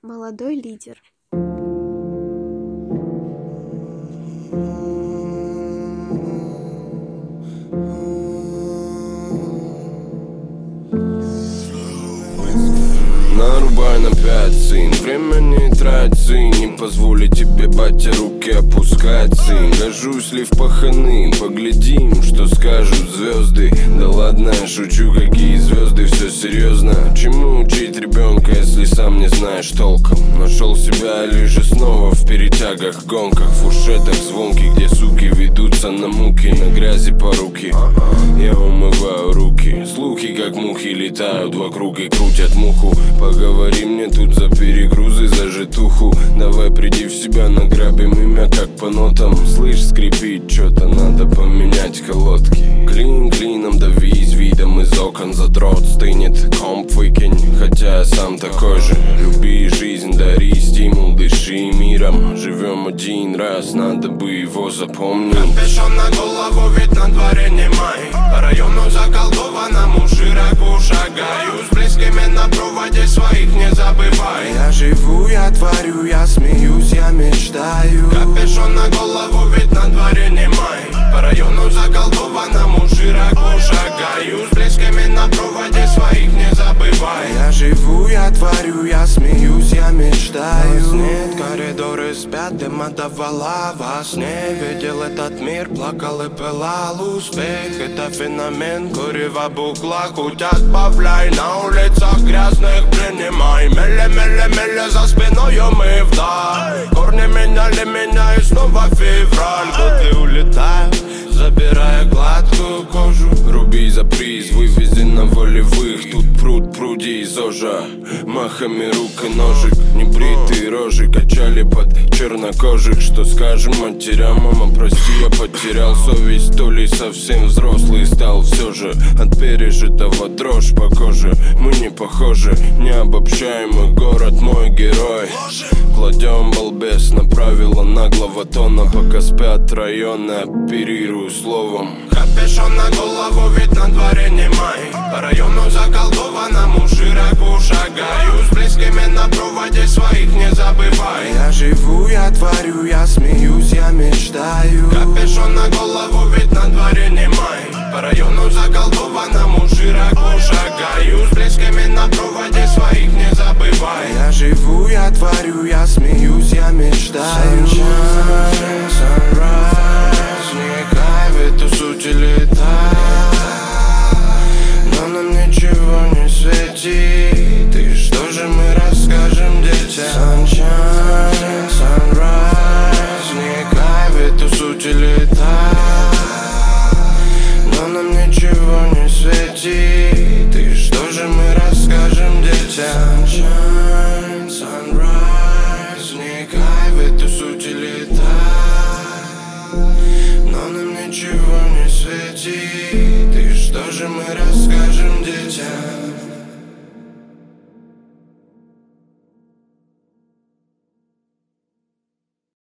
Молодой лидер. Нарубай на 5, сын, время не трать, сын. Не позволю тебе, батя, руки опускать, сын. Гожусь ли в паханы, поглядим, что скажут звезды. Да ладно, шучу, какие звезды, все серьезно. Чему учить ребенка, если сам не знаешь толком? Нашел себя лишь снова в перетягах, гонках, фуршетах звонких, где суки ведутся на муки, на грязи по руки. Я умываю руки, слухи как мухи летают вокруг и крутят муху. Поговори мне тут за перегрузы, за житуху. Давай приди в себя, награбим имя как по нотам. Слышь, скрипит, что-то надо поменять колодки. Клин клином давись, видом из окон задрот стынет. Комп выкинь, хотя я сам такой же. Люби жизнь, дари стимул, дыши миром. Живем один раз, надо бы его запомнить. Капюшон на голову, ведь на дворе не май. По району заколдованному широко шагаю. С близкими на проводе своих не забывай. Я живу, я творю, я смеюсь, я мечтаю. Капюшон на голову, ведь на дворе не май. По району заколдованному широко шагаю. С близкими на проводе своих не забывай. Я живу, я творю, я смеюсь, я мечтаю. Нас нет, коридоры спят, дым отдавала во сне. Видел этот мир, плакал и пылал. Успех — это феномен, курева букла. Хоть отбавляй, на улицах грязных принимай. Меле-меле-меле за спиною мы вдаль. Корни меняли меня и снова февраль. Годы улетают, забирая гладкую кожу. Руби за приз, вывези на волевых. Тут пруд, пруди, зожа. Махами рук и ножик. Небритые рожи качали под чернокожих. Что скажем матерям, мама, прости, я потерял совесть. То ли совсем взрослый стал все же. От пережитого дрожь по коже. Мы не похожи, необобщаемый город, мой герой. Кладем балбес на правила наглого тона. Пока спят районы, оперирую словом. Капюшон на голову, ведь на дворе не май. По району заколдованному широко шагаю. С близкими на проводе своих не забывай. Я живу, я творю, я смеюсь, я мечтаю. Капюшон на голову, ведь на дворе не май. По району заколдованному широко шагаю. С близкими на проводе своих не забывай. Я живу, я творю, я смеюсь, я мечтаю. Sunshine, sunrise, не кайф, эту суть летает. Но нам ничего не светит. И что же мы расскажем детям? Sunshine, sunrise, не кайф, эту суть летает. Но нам ничего не светит. И что же мы расскажем детям? Sunshine, sunrise, не кайф, эту суть летает. Но нам ничего не светит. И что же мы расскажем?